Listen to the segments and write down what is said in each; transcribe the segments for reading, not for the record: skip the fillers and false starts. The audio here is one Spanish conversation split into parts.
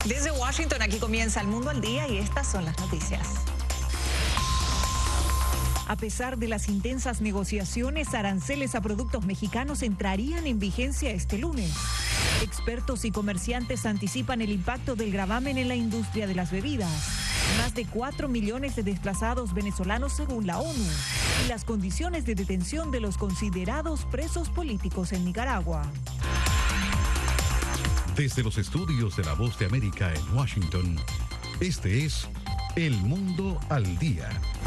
Desde Washington, aquí comienza El Mundo al Día y estas son las noticias. A pesar de las intensas negociaciones, aranceles a productos mexicanos entrarían en vigencia este lunes. Expertos y comerciantes anticipan el impacto del gravamen en la industria de las bebidas. Más de 4 millones de desplazados venezolanos según la ONU. Y las condiciones de detención de los considerados presos políticos en Nicaragua. Desde los estudios de La Voz de América en Washington, este es El Mundo al Día.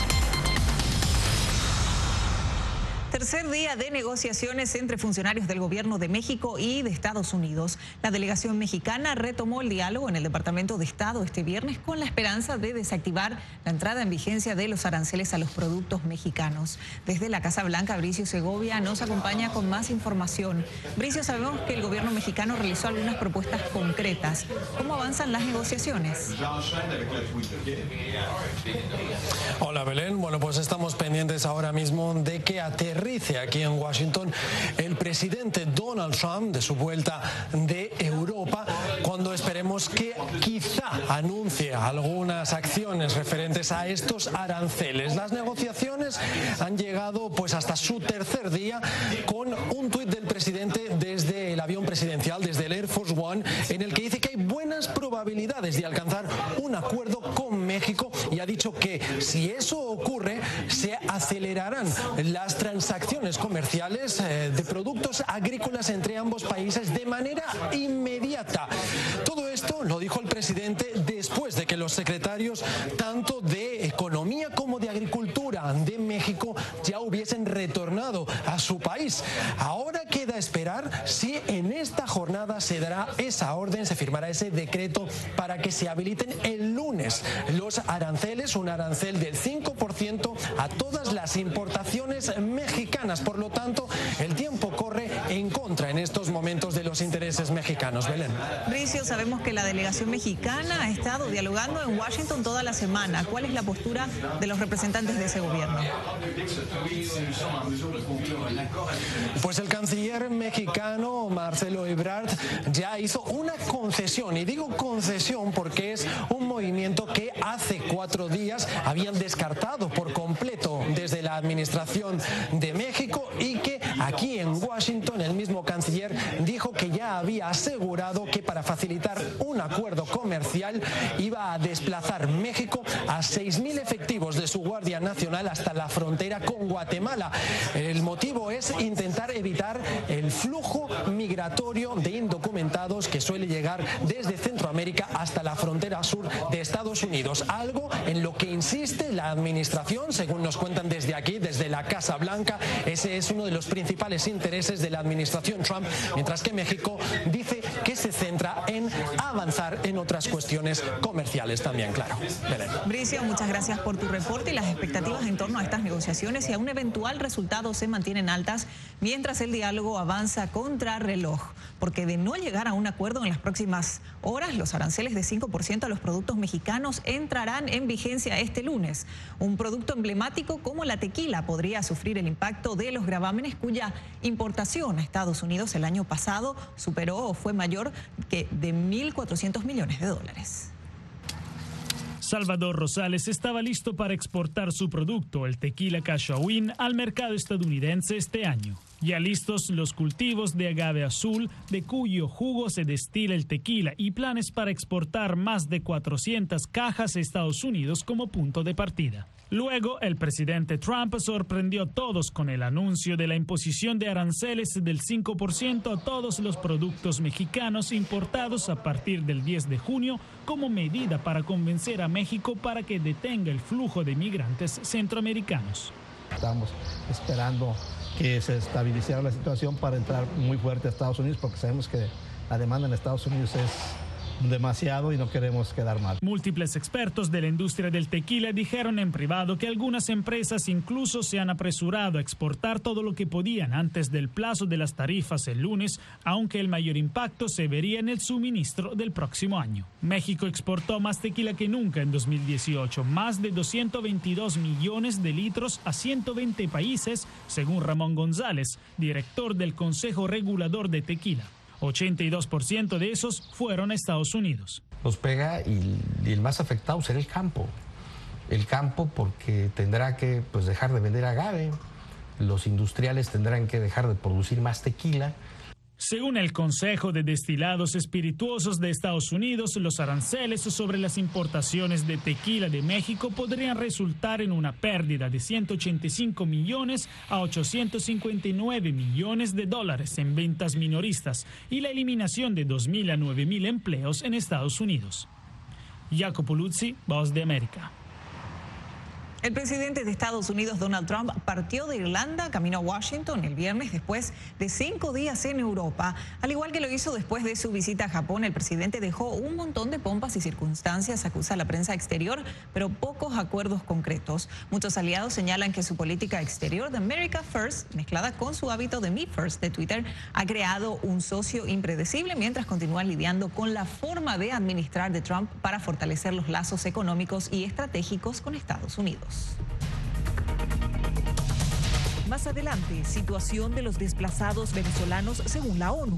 Tercer día de negociaciones entre funcionarios del gobierno de México y de Estados Unidos. La delegación mexicana retomó el diálogo en el Departamento de Estado este viernes con la esperanza de desactivar la entrada en vigencia de los aranceles a los productos mexicanos. Desde la Casa Blanca, Bricio Segovia nos acompaña con más información. Bricio, sabemos que el gobierno mexicano realizó algunas propuestas concretas. ¿Cómo avanzan las negociaciones? Hola Belén, bueno, pues estamos pendientes ahora mismo de que aterrice aquí en Washington el presidente Donald Trump de su vuelta de Europa, cuando esperemos que quizá anuncie algunas acciones referentes a estos aranceles. Las negociaciones han llegado pues hasta su tercer día, con un tuit del presidente desde el avión presidencial, desde el Air Force One, en el que dice que hay buenas probabilidades de alcanzar un acuerdo con México, y ha dicho que si eso ocurre se acelerarán las transacciones comerciales de productos agrícolas entre ambos países de manera inmediata. Todo esto lo dijo el presidente después de que los secretarios tanto de Economía como de Agricultura de México ya hubiesen retornado a su país. Ahora queda esperar si en esta jornada se dará esa orden, se firmará ese decreto para que se habiliten el lunes los aranceles, un arancel del 5% a todas las importaciones mexicanas. Por lo tanto, el tiempo corre en contra en estos momentos de los intereses mexicanos. Belén. Bricio, sabemos que la delegación mexicana ha estado dialogando en Washington toda la semana. ¿Cuál es la postura de los representantes de ese gobierno? Pues el canciller mexicano Marcelo Ebrard ya hizo una concesión, y digo concesión porque es un movimiento que hace 4 días habían descartado por completo desde la administración de México, y que aquí en Washington el mismo canciller dijo que ya había asegurado que para facilitar un acuerdo comercial iba a desplazar México a 6.000 efectivos de su Guardia Nacional hasta la frontera con Guatemala. El motivo es intentar evitar el flujo migratorio de indocumentados que suele llegar desde Centroamérica hasta la frontera sur de Estados Unidos, algo en lo que insiste la administración, según nos cuentan desde aquí, desde la Casa Blanca. Ese es uno de los principales intereses de la administración Trump, mientras que México dice que se centra en avanzar en otras cuestiones comerciales también, claro. Belén. Bricio, muchas gracias por tu reporte. Y las expectativas en torno a estas negociaciones y a un eventual resultado se mantienen altas mientras el diálogo avanza contra reloj, porque de no llegar a un acuerdo en las próximas horas, los aranceles de 5% a los productos mexicanos entrarán en vigencia este lunes. Un producto emblemático como la tequila podría sufrir el impacto de los gravámenes, cuya importación a Estados Unidos el año pasado superó o fue mayor que de 1.400 millones de dólares. Salvador Rosales estaba listo para exportar su producto, el tequila Cachawin, al mercado estadounidense este año. Ya listos los cultivos de agave azul, de cuyo jugo se destila el tequila, y planes para exportar más de 400 cajas a Estados Unidos como punto de partida. Luego, el presidente Trump sorprendió a todos con el anuncio de la imposición de aranceles del 5% a todos los productos mexicanos importados a partir del 10 de junio como medida para convencer a México para que detenga el flujo de migrantes centroamericanos. Estamos esperando que se estabilizara la situación para entrar muy fuerte a Estados Unidos, porque sabemos que la demanda en Estados Unidos es demasiado y no queremos quedar mal. Múltiples expertos de la industria del tequila dijeron en privado que algunas empresas incluso se han apresurado a exportar todo lo que podían antes del plazo de las tarifas el lunes, aunque el mayor impacto se vería en el suministro del próximo año. México exportó más tequila que nunca en 2018, más de 222 millones de litros a 120 países, según Ramón González, director del Consejo Regulador de Tequila. 82% de esos fueron a Estados Unidos. Nos pega y el más afectado será el campo. El campo porque tendrá que dejar de vender agave, los industriales tendrán que dejar de producir más tequila. Según el Consejo de Destilados Espirituosos de Estados Unidos, los aranceles sobre las importaciones de tequila de México podrían resultar en una pérdida de 185 millones a 859 millones de dólares en ventas minoristas y la eliminación de 2.000 a 9.000 empleos en Estados Unidos. Jacopo Luzzi, Voz de América. El presidente de Estados Unidos, Donald Trump, partió de Irlanda camino a Washington el viernes después de 5 días en Europa. Al igual que lo hizo después de su visita a Japón, el presidente dejó un montón de pompas y circunstancias, acusa la prensa exterior, pero pocos acuerdos concretos. Muchos aliados señalan que su política exterior de America First, mezclada con su hábito de Me First de Twitter, ha creado un socio impredecible mientras continúa lidiando con la forma de administrar de Trump para fortalecer los lazos económicos y estratégicos con Estados Unidos. Más adelante, situación de los desplazados venezolanos según la ONU.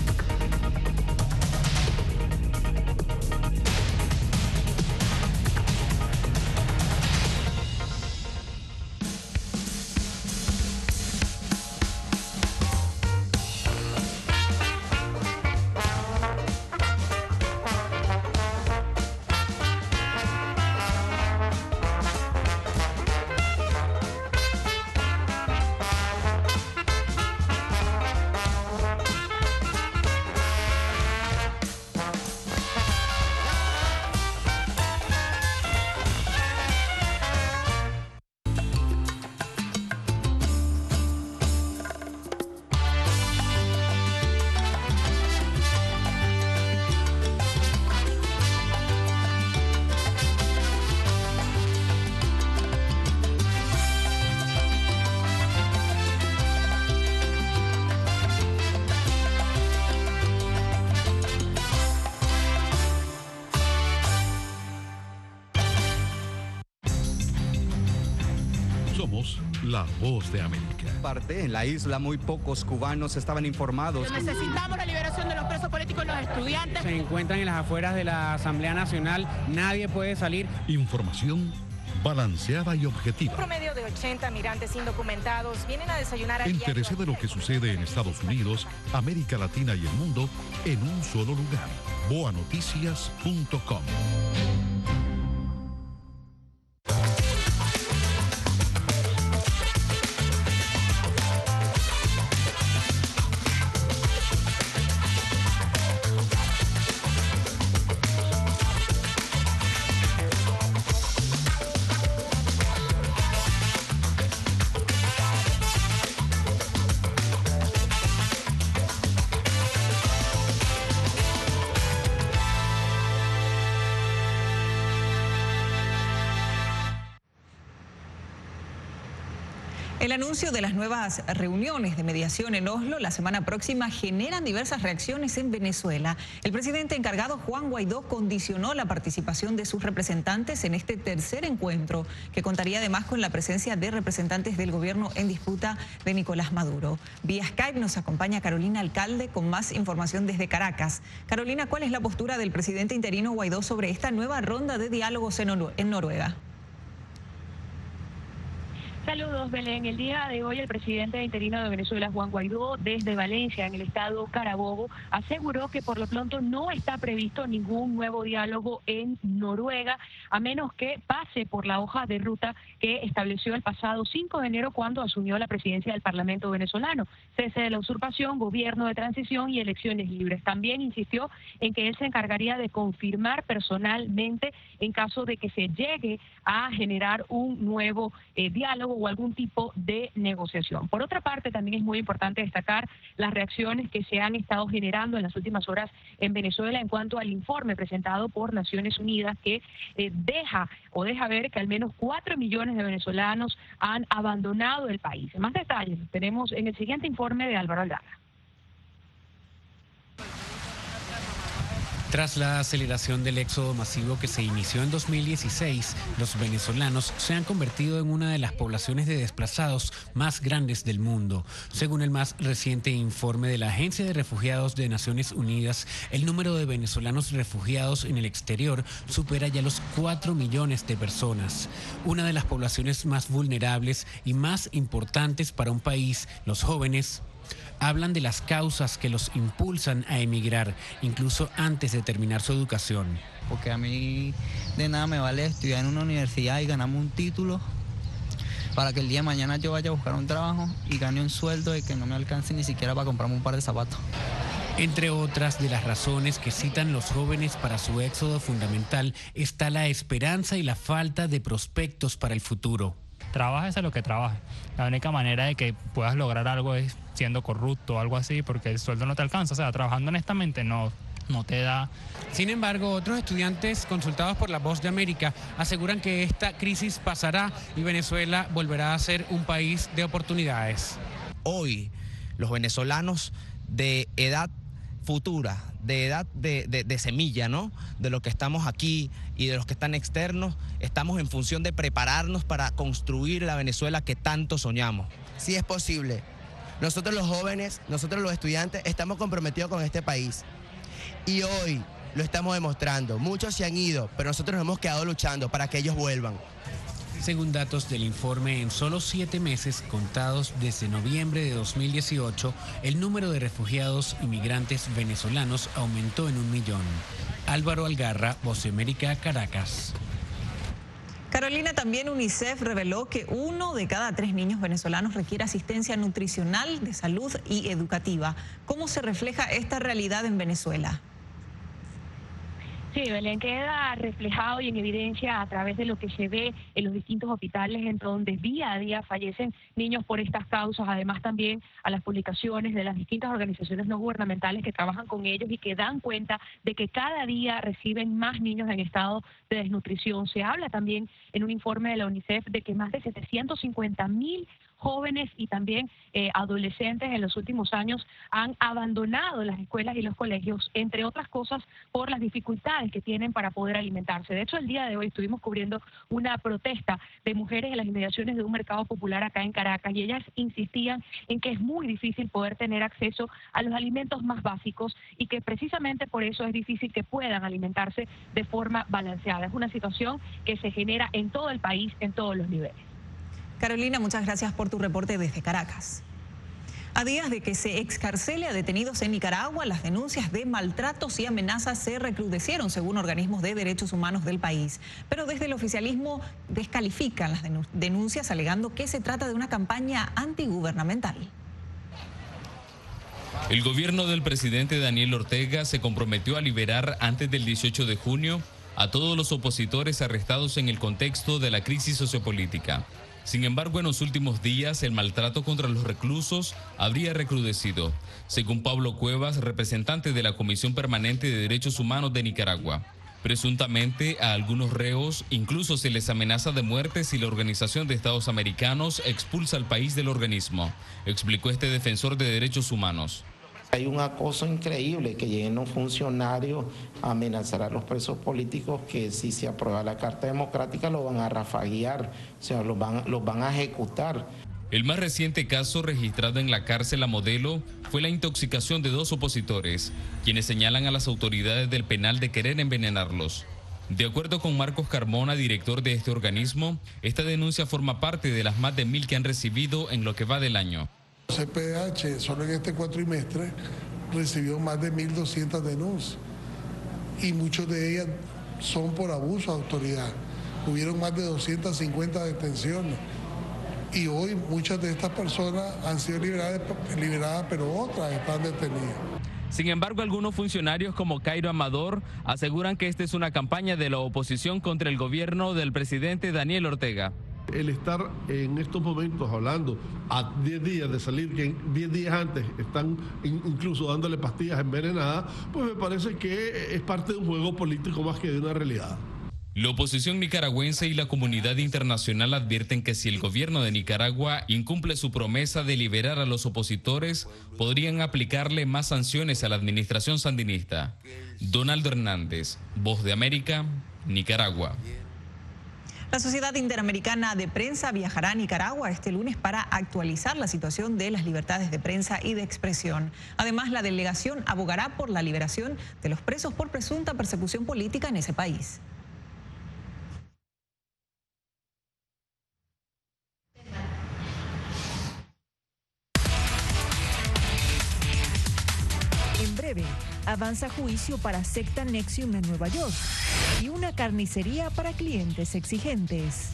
Somos la Voz de América. En la isla muy pocos cubanos estaban informados. Necesitamos la liberación de los presos políticos y los estudiantes. Se encuentran en las afueras de la Asamblea Nacional, nadie puede salir. Información balanceada y objetiva. Un promedio de 80 migrantes indocumentados vienen a desayunar al Entérese de lo que sucede en Estados Unidos, América Latina y el mundo en un solo lugar. boanoticias.com. El anuncio de las nuevas reuniones de mediación en Oslo la semana próxima generan diversas reacciones en Venezuela. El presidente encargado, Juan Guaidó, condicionó la participación de sus representantes en este tercer encuentro, que contaría además con la presencia de representantes del gobierno en disputa de Nicolás Maduro. Vía Skype nos acompaña Carolina Alcalde con más información desde Caracas. Carolina, ¿cuál es la postura del presidente interino Guaidó sobre esta nueva ronda de diálogos en Noruega? Saludos, Belén. El día de hoy el presidente interino de Venezuela, Juan Guaidó, desde Valencia, en el estado Carabobo, aseguró que por lo pronto no está previsto ningún nuevo diálogo en Noruega, a menos que pase por la hoja de ruta que estableció el pasado 5 de enero cuando asumió la presidencia del Parlamento venezolano. Cese de la usurpación, gobierno de transición y elecciones libres. También insistió en que él se encargaría de confirmar personalmente en caso de que se llegue a generar un nuevo diálogo o algún tipo de negociación. Por otra parte, también es muy importante destacar las reacciones que se han estado generando en las últimas horas en Venezuela en cuanto al informe presentado por Naciones Unidas que deja ver que al menos 4 millones de venezolanos han abandonado el país. Más detalles los tenemos en el siguiente informe de Álvaro Aldana. Tras la aceleración del éxodo masivo que se inició en 2016, los venezolanos se han convertido en una de las poblaciones de desplazados más grandes del mundo. Según el más reciente informe de la Agencia de Refugiados de Naciones Unidas, el número de venezolanos refugiados en el exterior supera ya los 4 millones de personas. Una de las poblaciones más vulnerables y más importantes para un país, los jóvenes, hablan de las causas que los impulsan a emigrar, incluso antes de terminar su educación. Porque a mí de nada me vale estudiar en una universidad y ganarme un título para que el día de mañana yo vaya a buscar un trabajo y gane un sueldo de que no me alcance ni siquiera para comprarme un par de zapatos. Entre otras de las razones que citan los jóvenes para su éxodo fundamental está la esperanza y la falta de prospectos para el futuro. Trabajes a lo que trabajes. La única manera de que puedas lograr algo es siendo corrupto o algo así, porque el sueldo no te alcanza. O sea, trabajando honestamente no te da. Sin embargo, otros estudiantes consultados por La Voz de América aseguran que esta crisis pasará y Venezuela volverá a ser un país de oportunidades. Hoy, los venezolanos de edad futura, de edad de semilla, ¿no? De los que estamos aquí y de los que están externos, estamos en función de prepararnos para construir la Venezuela que tanto soñamos. Sí es posible. Nosotros los jóvenes, nosotros los estudiantes, estamos comprometidos con este país. Y hoy lo estamos demostrando. Muchos se han ido, pero nosotros nos hemos quedado luchando para que ellos vuelvan. Según datos del informe, en solo 7 meses contados desde noviembre de 2018, el número de refugiados y migrantes venezolanos aumentó en 1 millón. Álvaro Algarra, Voz de América, Caracas. Carolina, también UNICEF reveló que 1 de cada 3 niños venezolanos requiere asistencia nutricional, de salud y educativa. ¿Cómo se refleja esta realidad en Venezuela? Sí, Belén, queda reflejado y en evidencia a través de lo que se ve en los distintos hospitales en donde día a día fallecen niños por estas causas, además también a las publicaciones de las distintas organizaciones no gubernamentales que trabajan con ellos y que dan cuenta de que cada día reciben más niños en estado de desnutrición. Se habla también en un informe de la UNICEF de que más de 750.000 jóvenes y también adolescentes en los últimos años han abandonado las escuelas y los colegios, entre otras cosas por las dificultades que tienen para poder alimentarse. De hecho, el día de hoy estuvimos cubriendo una protesta de mujeres en las inmediaciones de un mercado popular acá en Caracas y ellas insistían en que es muy difícil poder tener acceso a los alimentos más básicos y que precisamente por eso es difícil que puedan alimentarse de forma balanceada. Es una situación que se genera en todo el país, en todos los niveles. Carolina, muchas gracias por tu reporte desde Caracas. A días de que se excarcele a detenidos en Nicaragua, las denuncias de maltratos y amenazas se recrudecieron según organismos de derechos humanos del país. Pero desde el oficialismo descalifican las denuncias alegando que se trata de una campaña antigubernamental. El gobierno del presidente Daniel Ortega se comprometió a liberar antes del 18 de junio a todos los opositores arrestados en el contexto de la crisis sociopolítica. Sin embargo, en los últimos días, el maltrato contra los reclusos habría recrudecido, según Pablo Cuevas, representante de la Comisión Permanente de Derechos Humanos de Nicaragua. Presuntamente, a algunos reos incluso se les amenaza de muerte si la Organización de Estados Americanos expulsa al país del organismo, explicó este defensor de derechos humanos. Hay un acoso increíble que lleguen los funcionarios a amenazar a los presos políticos que si se aprueba la Carta Democrática lo van a rafaguear, o sea, los van a ejecutar. El más reciente caso registrado en la cárcel La Modelo fue la intoxicación de 2 opositores, quienes señalan a las autoridades del penal de querer envenenarlos. De acuerdo con Marcos Carmona, director de este organismo, esta denuncia forma parte de las más de 1.000 que han recibido en lo que va del año. CPDH solo en este cuatrimestre recibió más de 1.200 denuncias y muchas de ellas son por abuso de autoridad. Hubieron más de 250 detenciones y hoy muchas de estas personas han sido liberadas, pero otras están detenidas. Sin embargo, algunos funcionarios como Cairo Amador aseguran que esta es una campaña de la oposición contra el gobierno del presidente Daniel Ortega. El estar en estos momentos hablando a 10 días de salir, que 10 días antes están incluso dándole pastillas envenenadas, pues me parece que es parte de un juego político más que de una realidad. La oposición nicaragüense y la comunidad internacional advierten que si el gobierno de Nicaragua incumple su promesa de liberar a los opositores, podrían aplicarle más sanciones a la administración sandinista. Donaldo Hernández, Voz de América, Nicaragua. La Sociedad Interamericana de Prensa viajará a Nicaragua este lunes para actualizar la situación de las libertades de prensa y de expresión. Además, la delegación abogará por la liberación de los presos por presunta persecución política en ese país. En breve, avanza juicio para secta Nexium en Nueva York y una carnicería para clientes exigentes.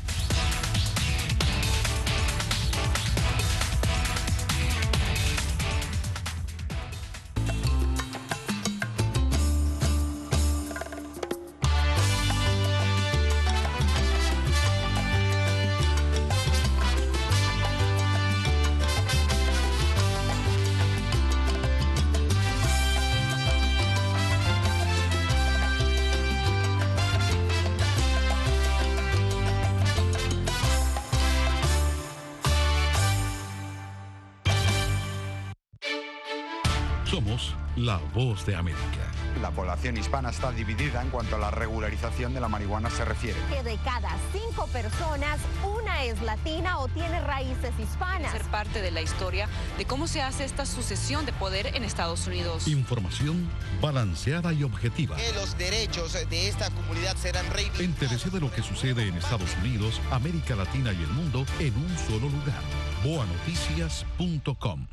Somos la Voz de América. La población hispana está dividida en cuanto a la regularización de la marihuana se refiere. Que de cada 5 personas, una es latina o tiene raíces hispanas. Ser parte de la historia de cómo se hace esta sucesión de poder en Estados Unidos. Información balanceada y objetiva. Que los derechos de esta comunidad serán reivindicados. Entérese de lo que sucede en Estados Unidos, América Latina y el mundo en un solo lugar. boanoticias.com.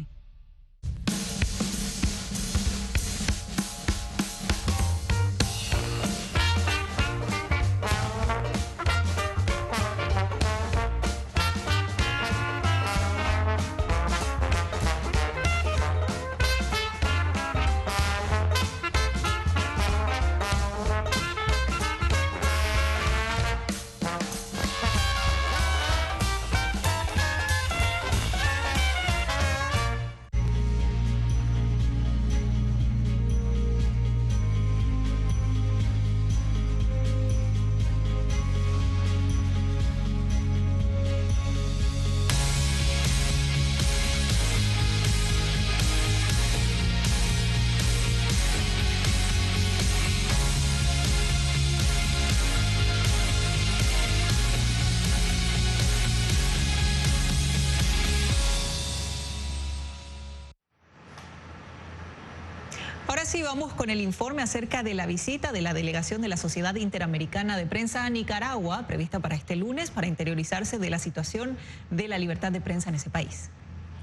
Ahora sí vamos con el informe acerca de la visita de la delegación de la Sociedad Interamericana de Prensa a Nicaragua, prevista para este lunes, para interiorizarse de la situación de la libertad de prensa en ese país.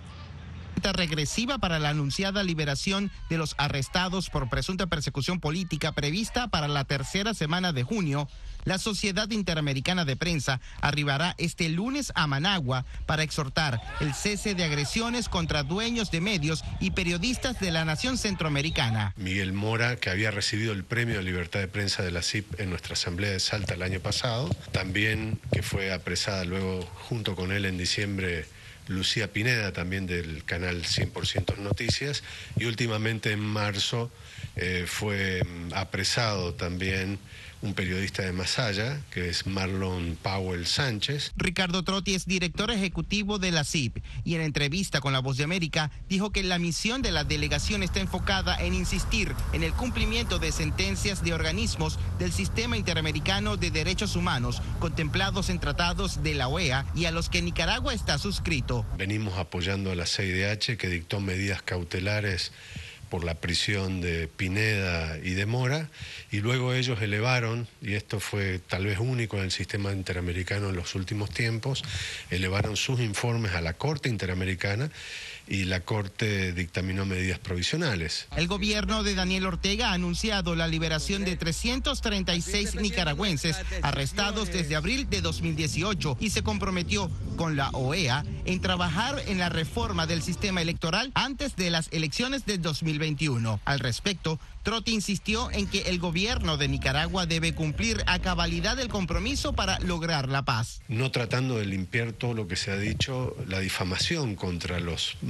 Regresiva para la anunciada liberación de los arrestados por presunta persecución política prevista para la tercera semana de junio, la Sociedad Interamericana de Prensa arribará este lunes a Managua para exhortar el cese de agresiones contra dueños de medios y periodistas de la nación centroamericana. Miguel Mora, que había recibido el Premio de Libertad de Prensa de la CIP en nuestra Asamblea de Salta el año pasado, también que fue apresada luego junto con él en diciembre Lucía Pineda, también del canal 100% Noticias, y últimamente en marzo fue apresado también un periodista de Masaya, que es Marlon Powell Sánchez. Ricardo Trotti es director ejecutivo de la CIP y en entrevista con La Voz de América dijo que la misión de la delegación está enfocada en insistir en el cumplimiento de sentencias de organismos del Sistema Interamericano de Derechos Humanos contemplados en tratados de la OEA y a los que Nicaragua está suscrito. Venimos apoyando a la CIDH, que dictó medidas cautelares por la prisión de Pineda y de Mora, y luego ellos elevaron, y esto fue tal vez único en el sistema interamericano en los últimos tiempos, elevaron sus informes a la Corte Interamericana y la Corte dictaminó medidas provisionales. El gobierno de Daniel Ortega ha anunciado la liberación de 336 nicaragüenses arrestados desde abril de 2018 y se comprometió con la OEA en trabajar en la reforma del sistema electoral antes de las elecciones de 2021. Al respecto, Trotti insistió en que el gobierno de Nicaragua debe cumplir a cabalidad el compromiso para lograr la paz. No tratando de limpiar todo lo que se ha dicho, la difamación contra los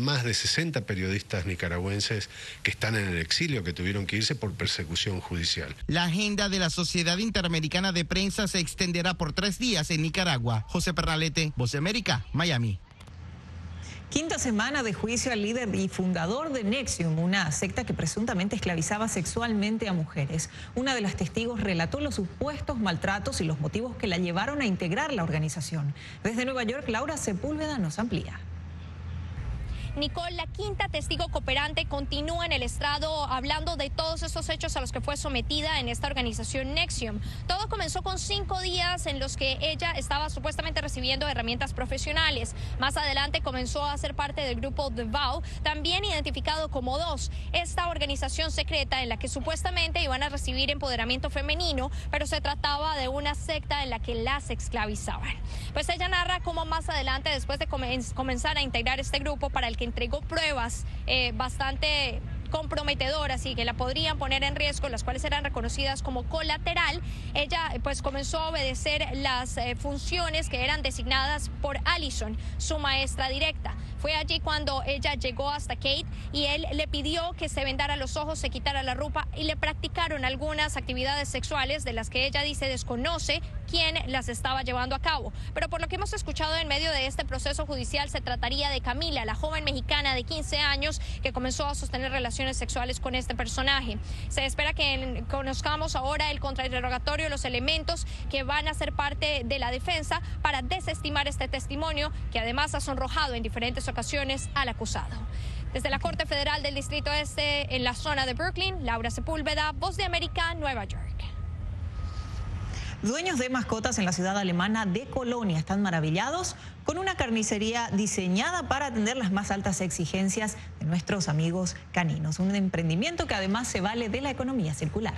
más de 60 periodistas nicaragüenses que están en el exilio, que tuvieron que irse por persecución judicial. La agenda de la Sociedad Interamericana de Prensa se extenderá por 3 días en Nicaragua. José Pernalete, Voz de América, Miami. Quinta semana de juicio al líder y fundador de NXIVM, una secta que presuntamente esclavizaba sexualmente a mujeres. Una de las testigos relató los supuestos maltratos y los motivos que la llevaron a integrar la organización. Desde Nueva York, Laura Sepúlveda nos amplía. Nicole, la quinta testigo cooperante, continúa en el estrado hablando de todos estos hechos a los que fue sometida en esta organización NXIVM. Todo comenzó con 5 días en los que ella estaba supuestamente recibiendo herramientas profesionales. Más adelante comenzó a ser parte del grupo The Vow, también identificado como 2, esta organización secreta en la que supuestamente iban a recibir empoderamiento femenino, pero se trataba de una secta en la que las esclavizaban. Pues ella narra cómo más adelante, después de comenzar a integrar este grupo para el que entregó pruebas bastante comprometedoras y que la podrían poner en riesgo, las cuales eran reconocidas como colateral, ella pues comenzó a obedecer las funciones que eran designadas por Allison, su maestra directa. Fue allí cuando ella llegó hasta Kate y él le pidió que se vendara los ojos, se quitara la ropa y le practicaron algunas actividades sexuales de las que ella dice desconoce quién las estaba llevando a cabo. Pero por lo que hemos escuchado en medio de este proceso judicial, se trataría de Camila, la joven mexicana de 15 años que comenzó a sostener relaciones sexuales con este personaje. Se espera que conozcamos ahora el contrainterrogatorio, los elementos que van a ser parte de la defensa para desestimar este testimonio, que además ha sonrojado en diferentes ocasiones al acusado. Desde la Corte Federal del Distrito Este, en la zona de Brooklyn, Laura Sepúlveda, Voz de América, Nueva York. Dueños de mascotas en la ciudad alemana de Colonia están maravillados con una carnicería diseñada para atender las más altas exigencias de nuestros amigos caninos. Un emprendimiento que además se vale de la economía circular.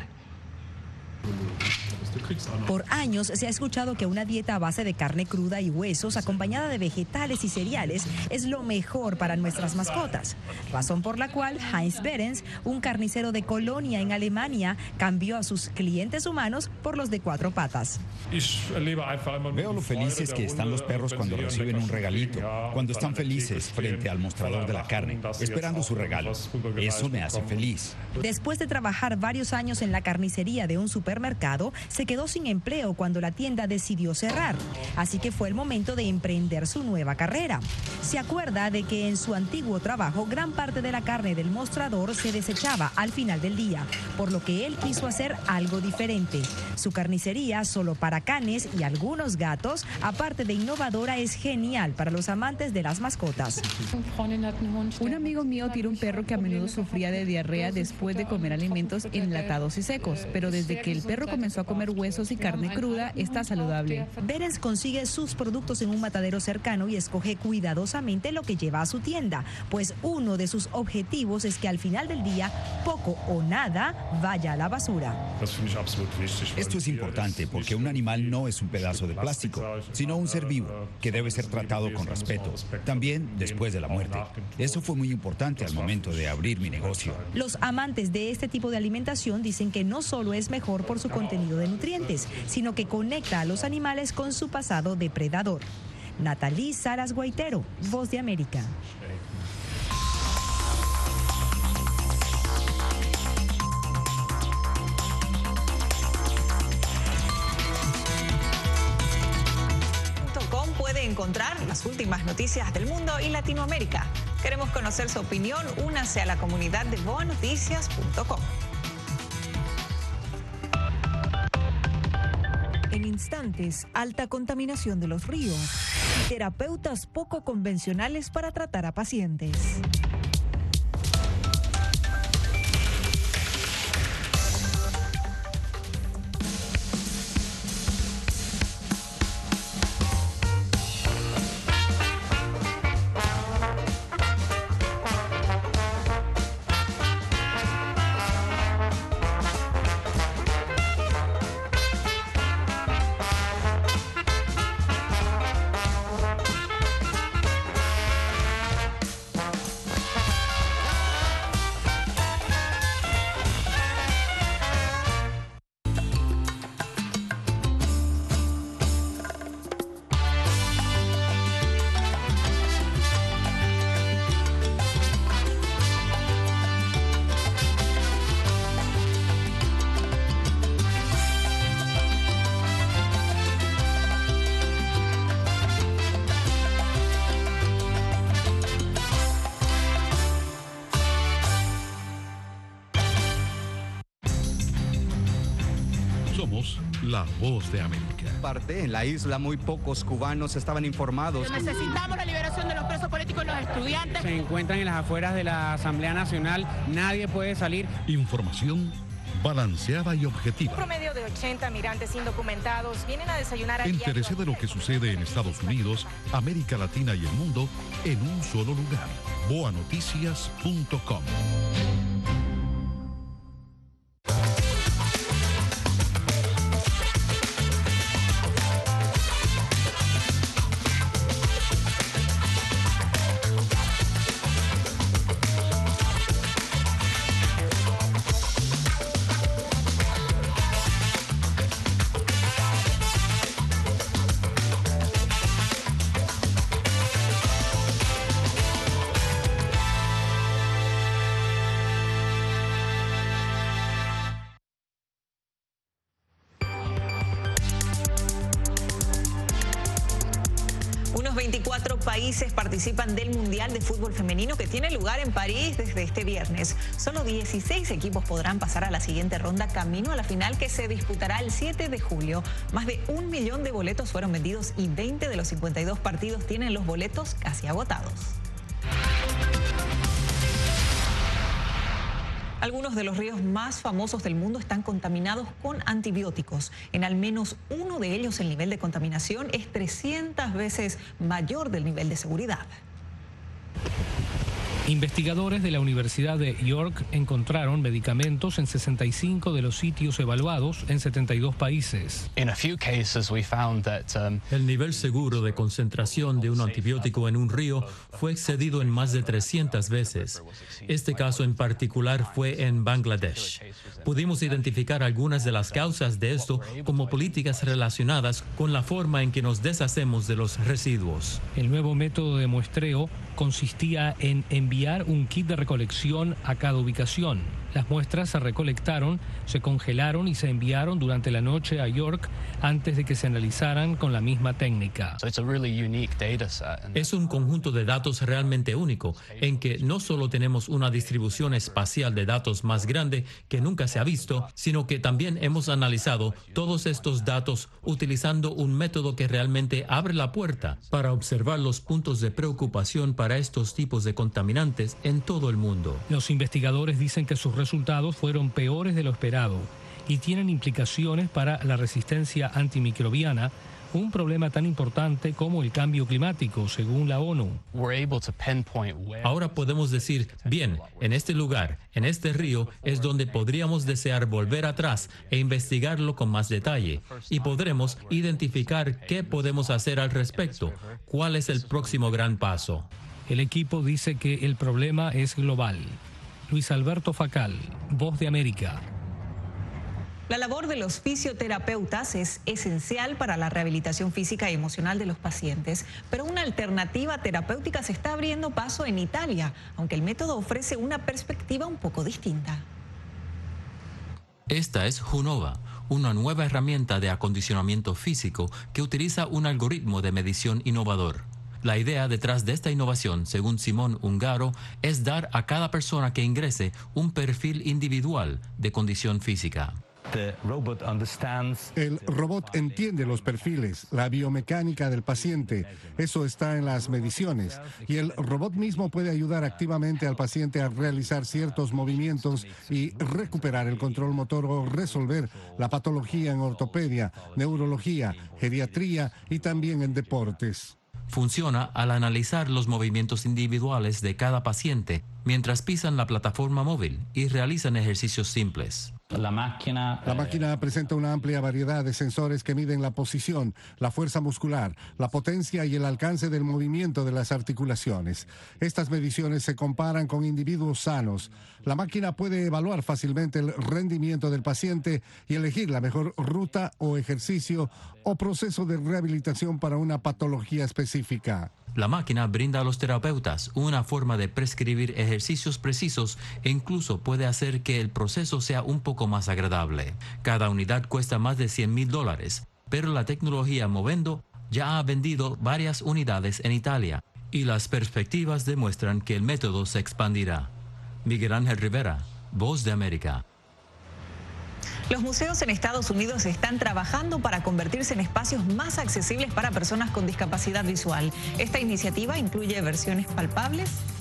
Por años se ha escuchado que una dieta a base de carne cruda y huesos acompañada de vegetales y cereales es lo mejor para nuestras mascotas, razón por la cual Heinz Behrens, un carnicero de Colonia en Alemania, cambió a sus clientes humanos por los de 4 patas. Veo lo felices que están los perros cuando reciben un regalito, cuando están felices frente al mostrador de la carne, esperando su regalo. Eso me hace feliz. Después de trabajar varios años en la carnicería de un supermercado, se quedó sin empleo cuando la tienda decidió cerrar, así que fue el momento de emprender su nueva carrera. Se acuerda de que en su antiguo trabajo gran parte de la carne del mostrador se desechaba al final del día, por lo que él quiso hacer algo diferente. Su carnicería, solo para canes y algunos gatos, aparte de innovadora, es genial para los amantes de las mascotas. Un amigo mío tiene un perro que a menudo sufría de diarrea después de comer alimentos enlatados y secos, pero desde que el perro comenzó a comer huesos y carne cruda, está saludable. Behrens consigue sus productos en un matadero cercano y escoge cuidadosamente lo que lleva a su tienda, pues uno de sus objetivos es que al final del día poco o nada vaya a la basura. Esto es importante porque un animal no es un pedazo de plástico, sino un ser vivo que debe ser tratado con respeto, también después de la muerte. Eso fue muy importante al momento de abrir mi negocio. Los amantes de este tipo de alimentación dicen que no solo es mejor por su contenido de nutrientes, sino que conecta a los animales con su pasado depredador. Nathalie Saras Guaitero, Voz de América. Puede encontrar las últimas noticias del mundo y Latinoamérica. Queremos conocer su opinión. Únase a la comunidad de boanoticias.com. En instantes, alta contaminación de los ríos y terapeutas poco convencionales para tratar a pacientes. La Voz de América. En la isla muy pocos cubanos estaban informados. Necesitamos la liberación de los presos políticos y los estudiantes. Se encuentran en las afueras de la Asamblea Nacional, nadie puede salir. Información balanceada y objetiva. Un promedio de 80 migrantes indocumentados vienen a desayunar a Entérese de lo que sucede en Estados Unidos, América Latina y el mundo en un solo lugar. boanoticias.com. Unos 24 países participan del Mundial de Fútbol Femenino que tiene lugar en París desde este viernes. Solo 16 equipos podrán pasar a la siguiente ronda camino a la final que se disputará el 7 de julio. Más de 1 millón de boletos fueron vendidos y 20 de los 52 partidos tienen los boletos casi agotados. Algunos de los ríos más famosos del mundo están contaminados con antibióticos. En al menos uno de ellos el nivel de contaminación es 300 veces mayor del nivel de seguridad. Investigadores de la Universidad de York encontraron medicamentos en 65 de los sitios evaluados en 72 países. El nivel seguro de concentración de un antibiótico en un río fue excedido en más de 300 veces. Este caso en particular fue en Bangladesh. Pudimos identificar algunas de las causas de esto como políticas relacionadas con la forma en que nos deshacemos de los residuos. El nuevo método de muestreo consistía en enviar un kit de recolección a cada ubicación. Las muestras se recolectaron, se congelaron y se enviaron durante la noche a York antes de que se analizaran con la misma técnica. Es un conjunto de datos realmente único, en que no solo tenemos una distribución espacial de datos más grande que nunca se ha visto, sino que también hemos analizado todos estos datos utilizando un método que realmente abre la puerta para observar los puntos de preocupación para estos tipos de contaminantes en todo el mundo. Los investigadores dicen que sus resultados fueron peores de lo esperado y tienen implicaciones para la resistencia antimicrobiana, un problema tan importante como el cambio climático, según la ONU. Ahora podemos decir, bien, en este lugar, en este río, es donde podríamos desear volver atrás e investigarlo con más detalle. Y podremos identificar qué podemos hacer al respecto, cuál es el próximo gran paso. El equipo dice que el problema es global. Luis Alberto Facal, Voz de América. La labor de los fisioterapeutas es esencial para la rehabilitación física y emocional de los pacientes, pero una alternativa terapéutica se está abriendo paso en Italia, aunque el método ofrece una perspectiva un poco distinta. Esta es Junova, una nueva herramienta de acondicionamiento físico que utiliza un algoritmo de medición innovador. La idea detrás de esta innovación, según Simón Ungaro, es dar a cada persona que ingrese un perfil individual de condición física. El robot entiende los perfiles, la biomecánica del paciente. Eso está en las mediciones. Y el robot mismo puede ayudar activamente al paciente a realizar ciertos movimientos y recuperar el control motor o resolver la patología en ortopedia, neurología, geriatría y también en deportes. Funciona al analizar los movimientos individuales de cada paciente mientras pisan la plataforma móvil y realizan ejercicios simples. La máquina presenta una amplia variedad de sensores que miden la posición, la fuerza muscular, la potencia y el alcance del movimiento de las articulaciones. Estas mediciones se comparan con individuos sanos. La máquina puede evaluar fácilmente el rendimiento del paciente y elegir la mejor ruta o ejercicio o proceso de rehabilitación para una patología específica. La máquina brinda a los terapeutas una forma de prescribir ejercicios precisos e incluso puede hacer que el proceso sea un poco más agradable. Cada unidad cuesta más de $100,000, pero la tecnología Movendo ya ha vendido varias unidades en Italia y las perspectivas demuestran que el método se expandirá. Miguel Ángel Rivera, Voz de América. Los museos en Estados Unidos están trabajando para convertirse en espacios más accesibles para personas con discapacidad visual. Esta iniciativa incluye versiones palpables